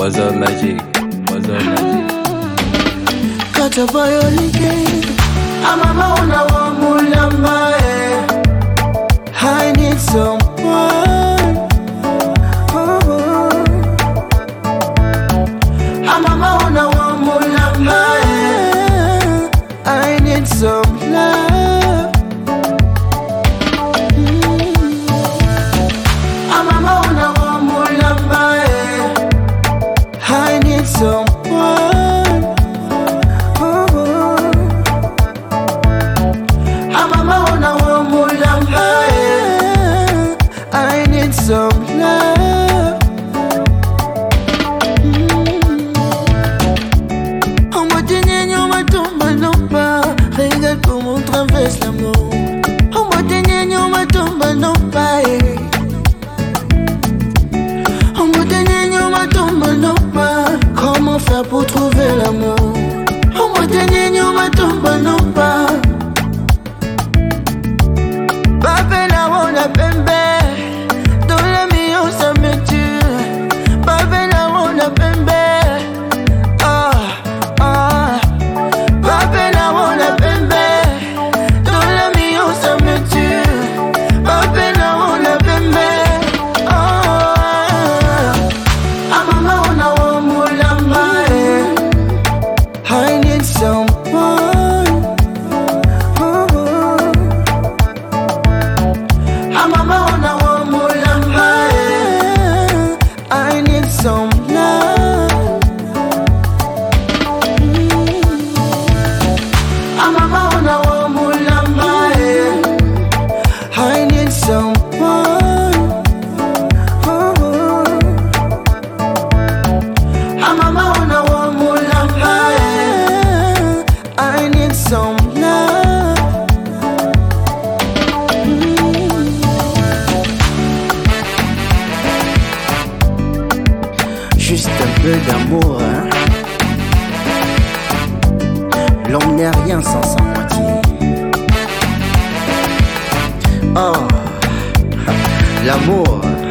Mother Magic, Mother Magic. Kata bayolike Amama una wa mulamba I need someone. Amama una wa mulamba I need some love. Amama una wa mulamba I need someone. I need some love. On m'a dit n'y'a ma tombe non pas. Regarde comment on traverse l'amour. On m'a dit n'y'a ma tombe non pas. On m'a dit n'y'a ma tombe non pas. Comment faire pour trouver l'amour? On m'a dit n'y'a ma tombe non pas. Babena wona pembe. Juste un peu d'amour, hein? L'homme n'est rien sans sa moitié. Oh, l'amour.